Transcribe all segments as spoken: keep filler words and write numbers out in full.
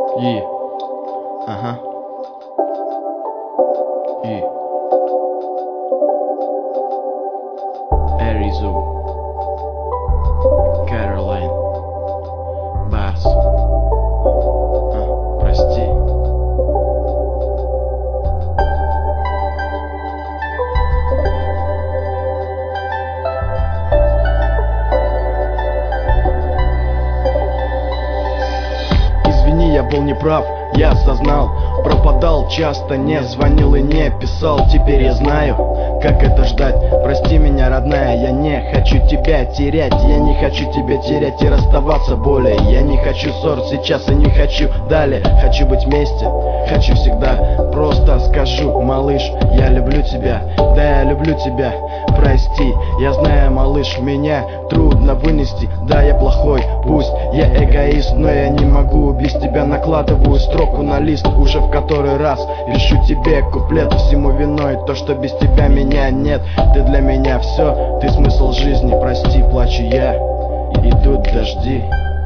И, ага, и, Эризу, Кэролайн, Бас, а, прости. Извини, я был неправ, я осознал. Пропадал часто, не звонил и не писал. Теперь я знаю, как это ждать. Прости меня, родная, я не хочу тебя терять. Я не хочу тебя терять и расставаться более. Я не хочу ссор сейчас и не хочу далее. Хочу быть вместе, хочу всегда. Просто скажу, малыш, я люблю тебя. Да, я люблю тебя, прости. Я знаю, малыш, меня трудно вынести. Да, я плохой, пусть я эгоист, но я не могу без тебя. Накладываю строку на лист уже в который раз. Пишу тебе куплет, всему виной то, что без тебя меня нет. Ты для меня все, ты смысл жизни. Прости, плачу я, идут дожди.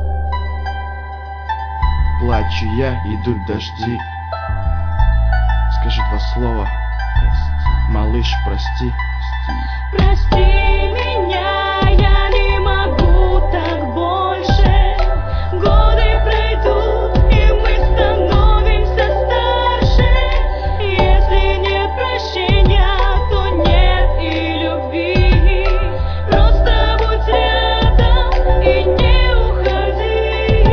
Плачу я, идут дожди. Скажи два слова. Прости. Малыш, прости. Прости меня, я не могу так больше. Годы пройдут, и мы становимся старше. Если нет прощения, то нет и любви. Просто будь рядом и не уходи.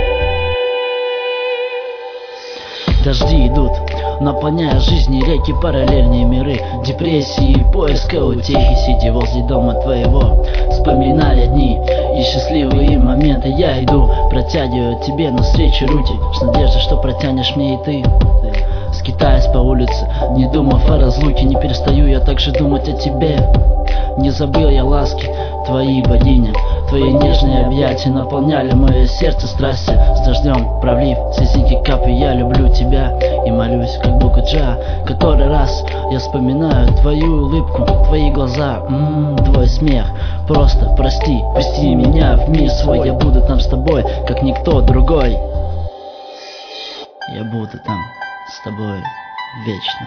Дожди идут, наполняя жизни реки, параллельные миры, депрессии и поиска утехи. Сидя возле дома твоего, вспоминая дни и счастливые моменты, я иду, протягиваю тебе навстречу руки, с надеждой, что протянешь мне и ты. Скитаясь по улице, не думав о разлуке, не перестаю я также думать о тебе. Не забыл я ласки твои, богиня. Твои нежные объятия наполняли мое сердце страстью. С дождем пролив слезинки капли, я люблю тебя и молюсь, как Букаджа. Который раз я вспоминаю твою улыбку, твои глаза, м-м, твой смех. Просто прости, пусти меня в мир свой. Я буду там с тобой, как никто другой. Я буду там с тобой вечно.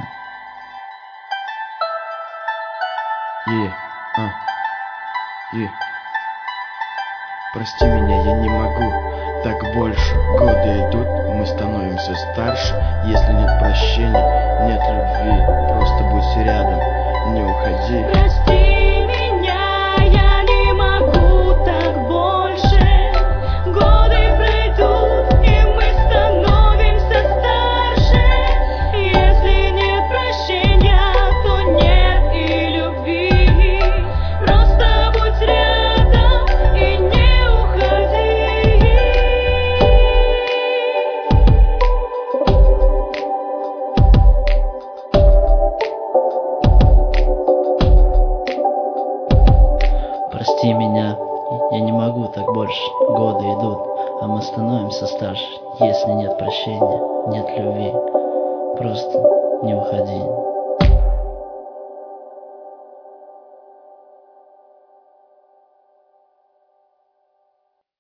И, а, и. Прости меня, я не могу так больше. Годы идут, мы становимся старше. Если нет прощения, нет любви. Просто будь рядом, не уходи. Прости меня, я не могу так больше. Годы пройдут, и мы становимся старше. Если нет прощения, то нет и любви. Просто будь рядом и не уходи. Прости меня, я не могу так больше. Годы идут, а мы становимся старше. Если нет прощения, нет любви. Просто не уходи.